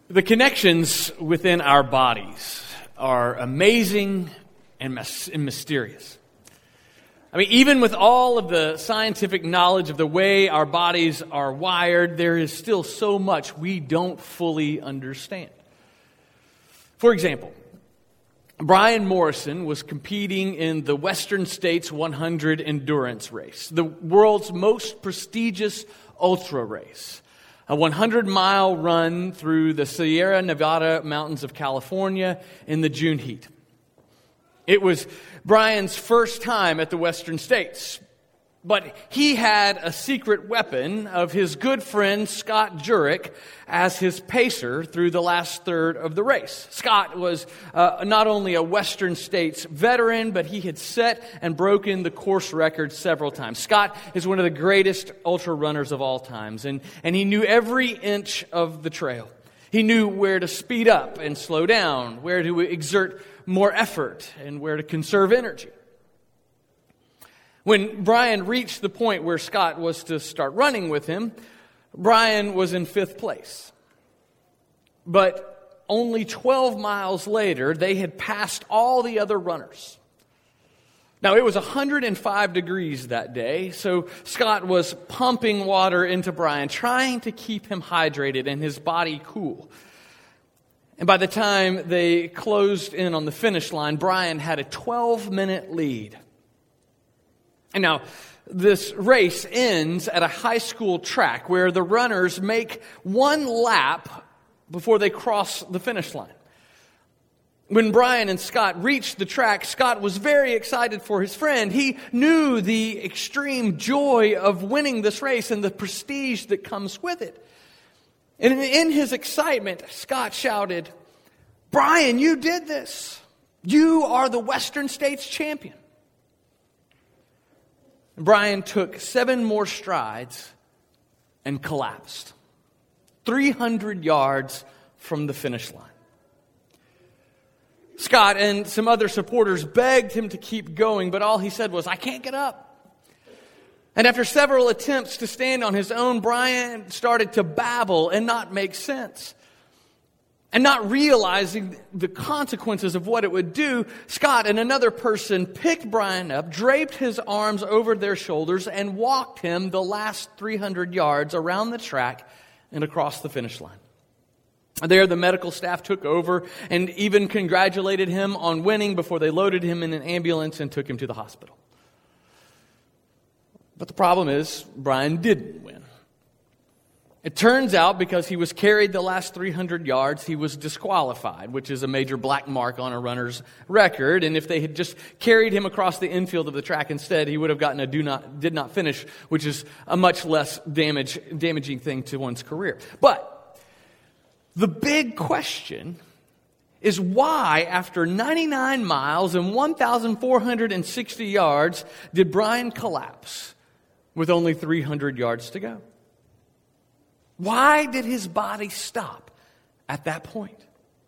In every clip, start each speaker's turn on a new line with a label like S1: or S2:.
S1: The connections within our bodies are amazing and mysterious. I mean, even with all of the scientific knowledge of the way our bodies are wired, there is still so much we don't fully understand. For example, Brian Morrison was competing in the Western States 100 endurance race, the world's most prestigious ultra race. A 100-mile run through the Sierra Nevada mountains of California in the June heat. It was Brian's first time at the Western States, but he had a secret weapon of his good friend Scott Jurek as his pacer through the last third of the race. Scott was not only a Western States veteran, but he had set and broken the course record several times. Scott is one of the greatest ultra runners of all times, and he knew every inch of the trail. He knew where to speed up and slow down, where to exert more effort, and where to conserve energy. When Brian reached the point where Scott was to start running with him, Brian was in 5th place. But only 12 miles later, they had passed all the other runners. Now, it was 105 degrees that day, so Scott was pumping water into Brian, trying to keep him hydrated and his body cool. And by the time they closed in on the finish line, Brian had a 12-minute lead. And now, this race ends at a high school track where the runners make one lap before they cross the finish line. When Brian and Scott reached the track, Scott was very excited for his friend. He knew the extreme joy of winning this race and the prestige that comes with it. And in his excitement, Scott shouted, "Brian, you did this. You are the Western States champion." Brian took 7 more strides and collapsed 300 yards from the finish line. Scott and some other supporters begged him to keep going, but all he said was, "I can't get up." And after several attempts to stand on his own, Brian started to babble and not make sense. And not realizing the consequences of what it would do, Scott and another person picked Brian up, draped his arms over their shoulders, and walked him the last 300 yards around the track and across the finish line. There, the medical staff took over and even congratulated him on winning before they loaded him in an ambulance and took him to the hospital. But the problem is, Brian didn't win. It turns out because he was carried the last 300 yards, he was disqualified, which is a major black mark on a runner's record. And if they had just carried him across the infield of the track instead, he would have gotten a did not finish, which is a much less damaging thing to one's career. But the big question is why, after 99 miles and 1,460 yards, did Brian collapse with only 300 yards to go? Why did his body stop at that point?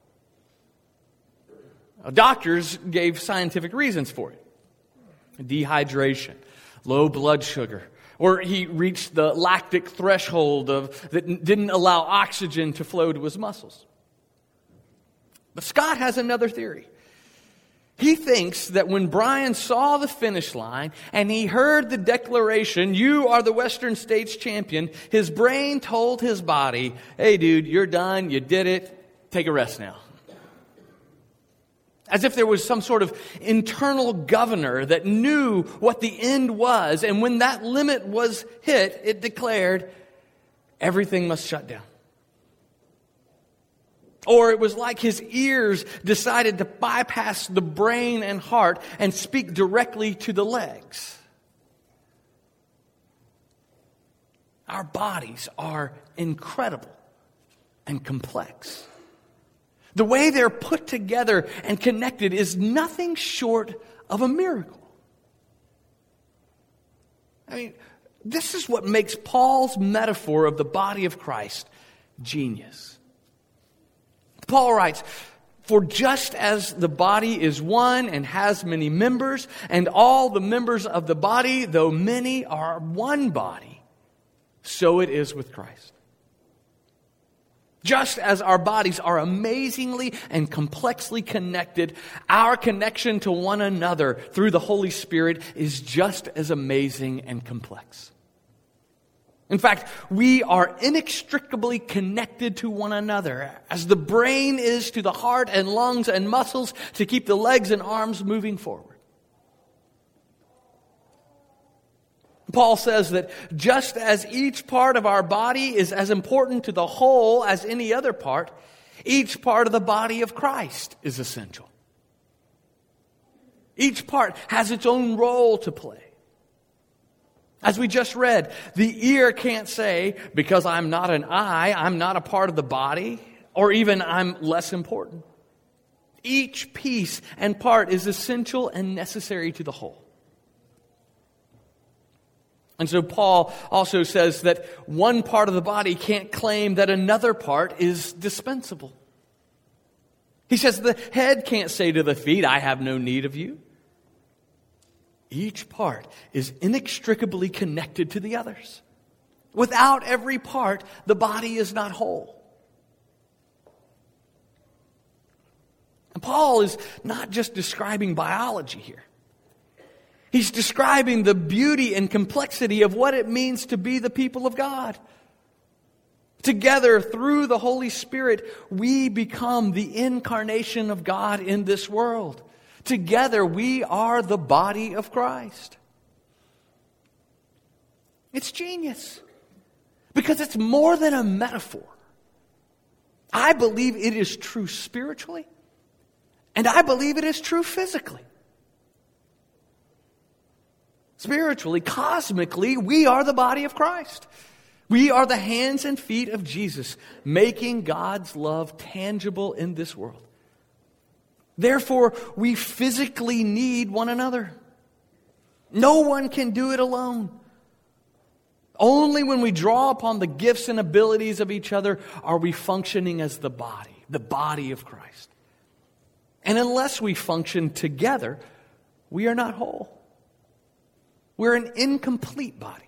S1: Doctors gave scientific reasons for it. Dehydration, low blood sugar, or he reached the lactic threshold that didn't allow oxygen to flow to his muscles. But Scott has another theory. He thinks that when Brian saw the finish line and he heard the declaration, "You are the Western States champion," his brain told his body, "Hey dude, you're done, you did it, take a rest now." As if there was some sort of internal governor that knew what the end was, and when that limit was hit, it declared, everything must shut down. Or it was like his ears decided to bypass the brain and heart and speak directly to the legs. Our bodies are incredible and complex. The way they're put together and connected is nothing short of a miracle. I mean, this is what makes Paul's metaphor of the body of Christ genius. Paul writes, "For just as the body is one and has many members, and all the members of the body, though many, are one body, so it is with Christ." Just as our bodies are amazingly and complexly connected, our connection to one another through the Holy Spirit is just as amazing and complex. In fact, we are inextricably connected to one another, as the brain is to the heart and lungs and muscles to keep the legs and arms moving forward. Paul says that just as each part of our body is as important to the whole as any other part, each part of the body of Christ is essential. Each part has its own role to play. As we just read, the ear can't say, because I'm not an eye, I'm not a part of the body, or even I'm less important. Each piece and part is essential and necessary to the whole. And so Paul also says that one part of the body can't claim that another part is dispensable. He says the head can't say to the feet, I have no need of you. Each part is inextricably connected to the others. Without every part, the body is not whole. And Paul is not just describing biology here. He's describing the beauty and complexity of what it means to be the people of God. Together, through the Holy Spirit, we become the incarnation of God in this world. Together, we are the body of Christ. It's genius, because it's more than a metaphor. I believe it is true spiritually, and I believe it is true physically. Spiritually, cosmically, we are the body of Christ. We are the hands and feet of Jesus, making God's love tangible in this world. Therefore, we physically need one another. No one can do it alone. Only when we draw upon the gifts and abilities of each other are we functioning as the body of Christ. And unless we function together, we are not whole. We're an incomplete body.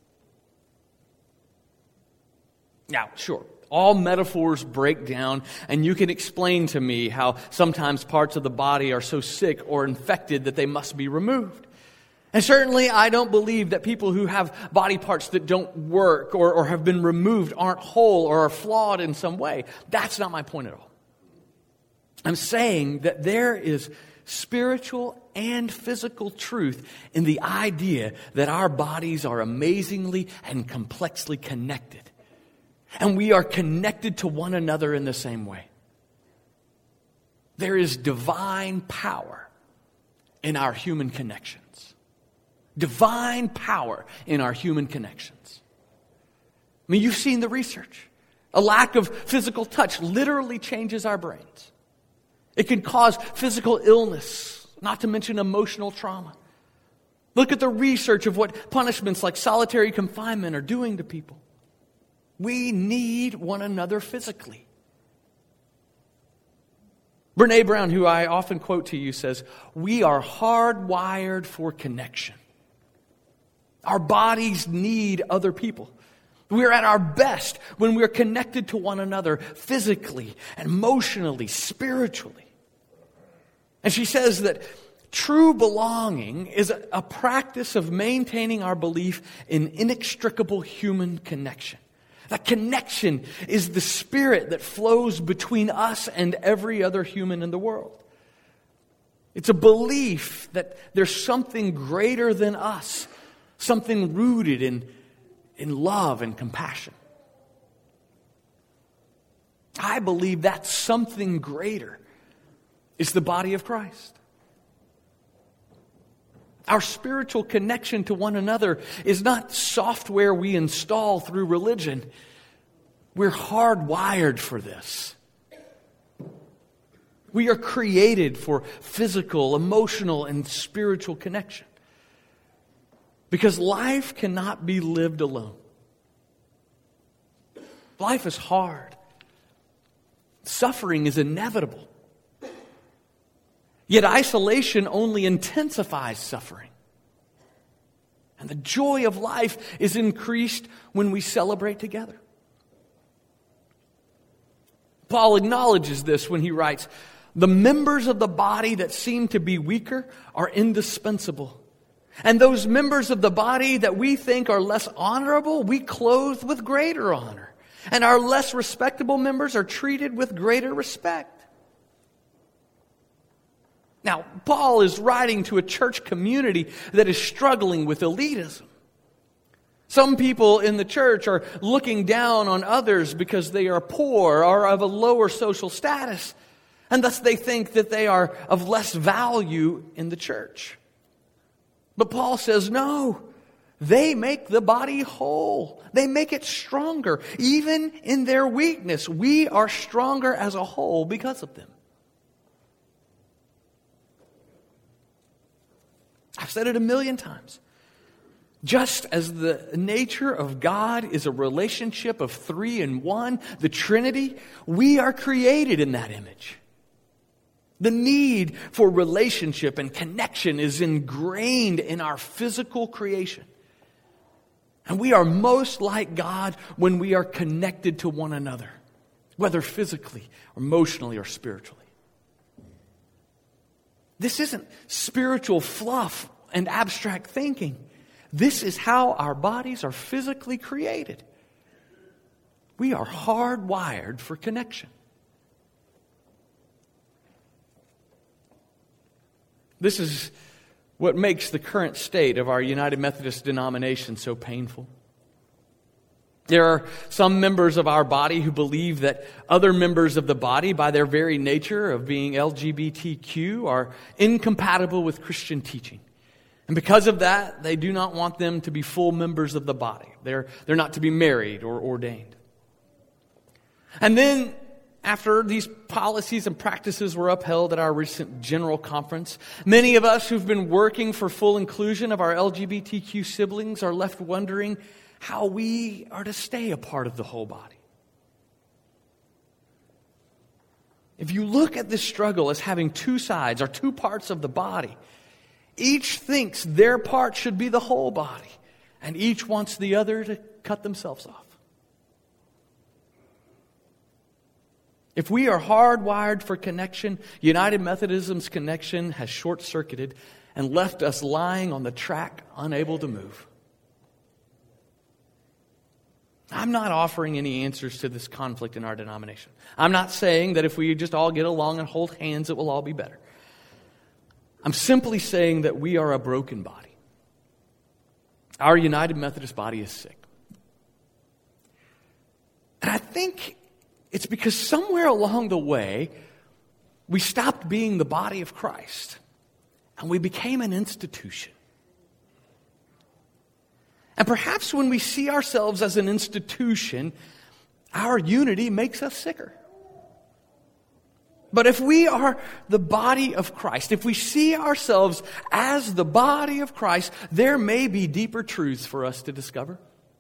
S1: Now, sure, all metaphors break down, and you can explain to me how sometimes parts of the body are so sick or infected that they must be removed. And certainly I don't believe that people who have body parts that don't work or have been removed aren't whole or are flawed in some way. That's not my point at all. I'm saying that there is spiritual and physical truth in the idea that our bodies are amazingly and complexly connected. And we are connected to one another in the same way. There is divine power in our human connections. Divine power in our human connections. I mean, you've seen the research. A lack of physical touch literally changes our brains. It can cause physical illness, not to mention emotional trauma. Look at the research of what punishments like solitary confinement are doing to people. We need one another physically. Brene Brown, who I often quote to you, says, we are hardwired for connection. Our bodies need other people. We're at our best when we're connected to one another physically, emotionally, spiritually. And she says that true belonging is a practice of maintaining our belief in inextricable human connection. That connection is the spirit that flows between us and every other human in the world. It's a belief that there's something greater than us, something rooted in love and compassion. I believe that something greater is the body of Christ. Our spiritual connection to one another is not software we install through religion. We're hardwired for this. We are created for physical, emotional, and spiritual connection. Because life cannot be lived alone. Life is hard. Suffering is inevitable. Yet isolation only intensifies suffering. And the joy of life is increased when we celebrate together. Paul acknowledges this when he writes, "The members of the body that seem to be weaker are indispensable. And those members of the body that we think are less honorable, we clothe with greater honor. And our less respectable members are treated with greater respect." Now, Paul is writing to a church community that is struggling with elitism. Some people in the church are looking down on others because they are poor or of a lower social status, and thus they think that they are of less value in the church. But Paul says, no, they make the body whole. They make it stronger. Even in their weakness, we are stronger as a whole because of them. I've said it a million times. Just as the nature of God is a relationship of three in one, the Trinity, we are created in that image. The need for relationship and connection is ingrained in our physical creation. And we are most like God when we are connected to one another, whether physically, emotionally, or spiritually. This isn't spiritual fluff and abstract thinking. This is how our bodies are physically created. We are hardwired for connection. This is what makes the current state of our United Methodist denomination so painful. There are some members of our body who believe that other members of the body, by their very nature of being LGBTQ, are incompatible with Christian teaching. And because of that, they do not want them to be full members of the body. They're not to be married or ordained. And then, after these policies and practices were upheld at our recent general conference, many of us who've been working for full inclusion of our LGBTQ siblings are left wondering how we are to stay a part of the whole body. If you look at this struggle as having two sides or two parts of the body, each thinks their part should be the whole body, and each wants the other to cut themselves off. If we are hardwired for connection, United Methodism's connection has short-circuited and left us lying on the track, unable to move. I'm not offering any answers to this conflict in our denomination. I'm not saying that if we just all get along and hold hands, it will all be better. I'm simply saying that we are a broken body. Our United Methodist body is sick. And I think it's because somewhere along the way, we stopped being the body of Christ and we became an institution. And perhaps when we see ourselves as an institution, our unity makes us sicker. But if we are the body of Christ, if we see ourselves as the body of Christ, there may be deeper truths for us to discover.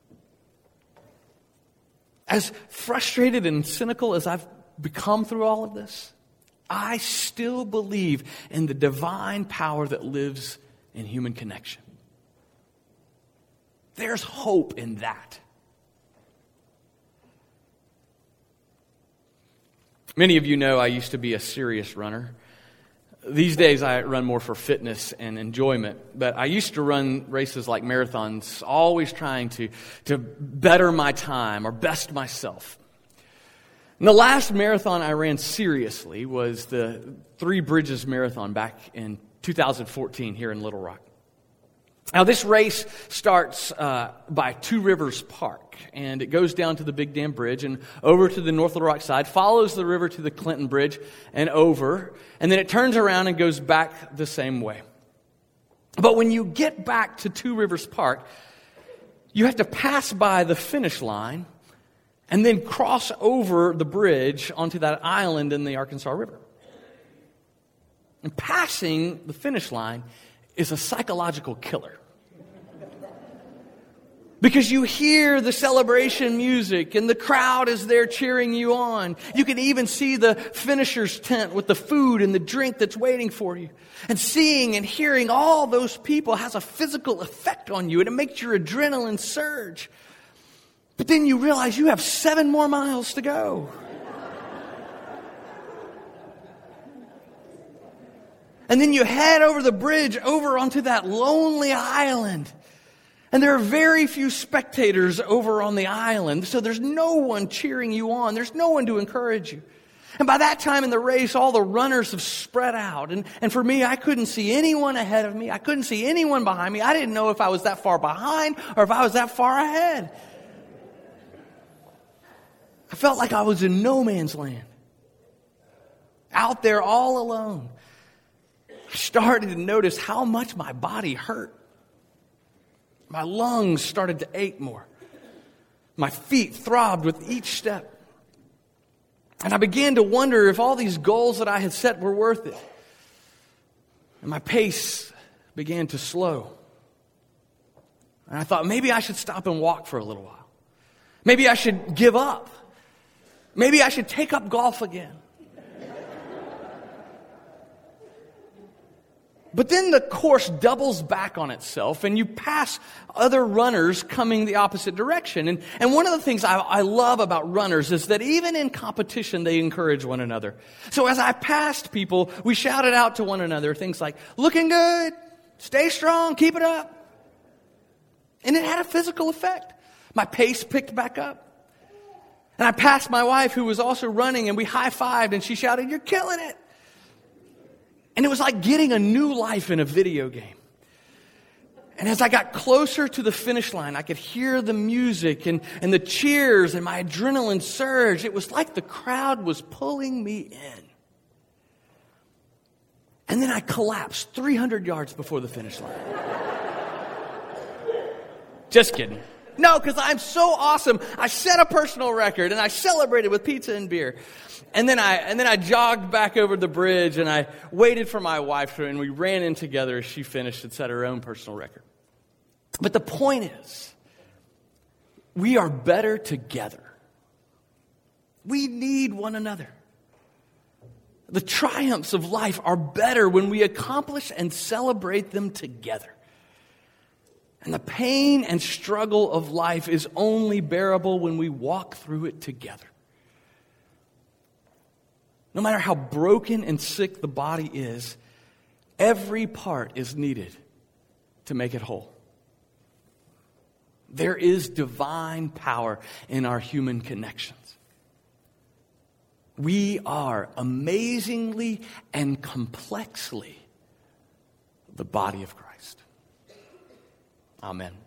S1: As frustrated and cynical as I've become through all of this, I still believe in the divine power that lives in human connection. There's hope in that. Many of you know I used to be a serious runner. These days I run more for fitness and enjoyment, but I used to run races like marathons, always trying to better my time or best myself. And the last marathon I ran seriously was the Three Bridges Marathon back in 2014 here in Little Rock. Now, this race starts by Two Rivers Park, and it goes down to the Big Dam Bridge and over to the North Little Rock side, follows the river to the Clinton Bridge and over, and then it turns around and goes back the same way. But when you get back to Two Rivers Park, you have to pass by the finish line and then cross over the bridge onto that island in the Arkansas River. And passing the finish line is a psychological killer. Because you hear the celebration music and the crowd is there cheering you on. You can even see the finisher's tent with the food and the drink that's waiting for you. And seeing and hearing all those people has a physical effect on you, and it makes your adrenaline surge. But then you realize you have 7 more miles to go. And then you head over the bridge over onto that lonely island. And there are very few spectators over on the island, so there's no one cheering you on. There's no one to encourage you. And by that time in the race, all the runners have spread out. And for me, I couldn't see anyone ahead of me. I couldn't see anyone behind me. I didn't know if I was that far behind or if I was that far ahead. I felt like I was in no man's land. Out there all alone. I started to notice how much my body hurt. My lungs started to ache more. My feet throbbed with each step. And I began to wonder if all these goals that I had set were worth it. And my pace began to slow. And I thought maybe I should stop and walk for a little while. Maybe I should give up. Maybe I should take up golf again. But then the course doubles back on itself and you pass other runners coming the opposite direction. And one of the things I love about runners is that even in competition, they encourage one another. So as I passed people, we shouted out to one another things like, looking good, stay strong, keep it up. And it had a physical effect. My pace picked back up. And I passed my wife who was also running and we high-fived and she shouted, you're killing it. And it was like getting a new life in a video game. And as I got closer to the finish line, I could hear the music and the cheers and my adrenaline surge. It was like the crowd was pulling me in. And then I collapsed 300 yards before the finish line. Just kidding. No, because I'm so awesome. I set a personal record and I celebrated with pizza and beer. And then I jogged back over the bridge and I waited for my wife and we ran in together as she finished and set her own personal record. But the point is, we are better together. We need one another. The triumphs of life are better when we accomplish and celebrate them together. And the pain and struggle of life is only bearable when we walk through it together. No matter how broken and sick the body is, every part is needed to make it whole. There is divine power in our human connections. We are amazingly and complexly the body of Christ. Amen.